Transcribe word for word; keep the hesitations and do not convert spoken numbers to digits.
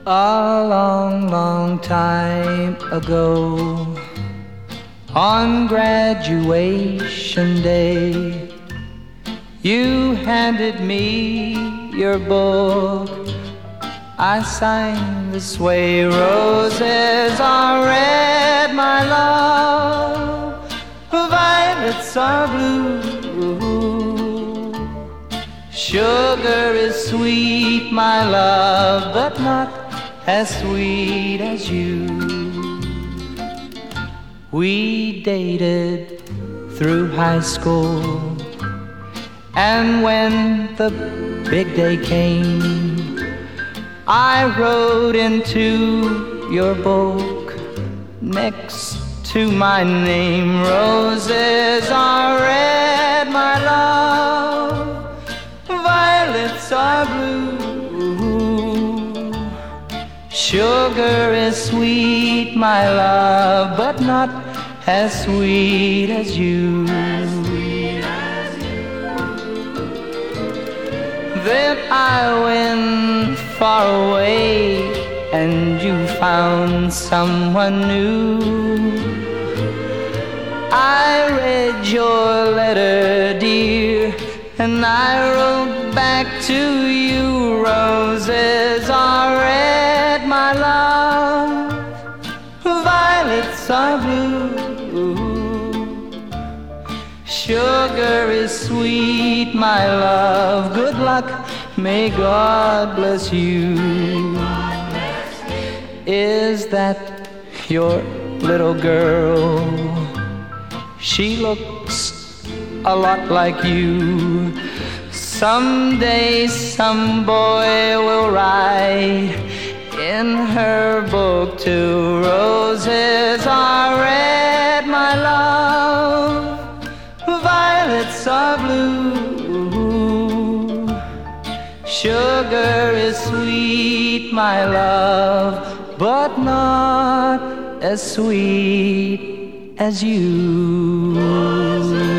A long, long time ago, on graduation day, you handed me your book. I signed this way: roses are red, my love, violets are blue. Sugar is sweet, my love, but not as sweet as you. We dated through high school, and when the big day came, I wrote into your book next to my name: roses are red, my love, violets are blue. Sugar is sweet, my love, but not as sweet as you. Then I went far away, and you found someone new. I read your letter, dear, and I wrote back to you: roses are red, my love, violets are blue. Sugar is sweet, my love, good luck, may God bless you. Is that your little girl? She looks a lot like you. Someday some boy will write in her book too: roses are red, my love, violets are blue. Sugar is sweet, my love, but not as sweet as you.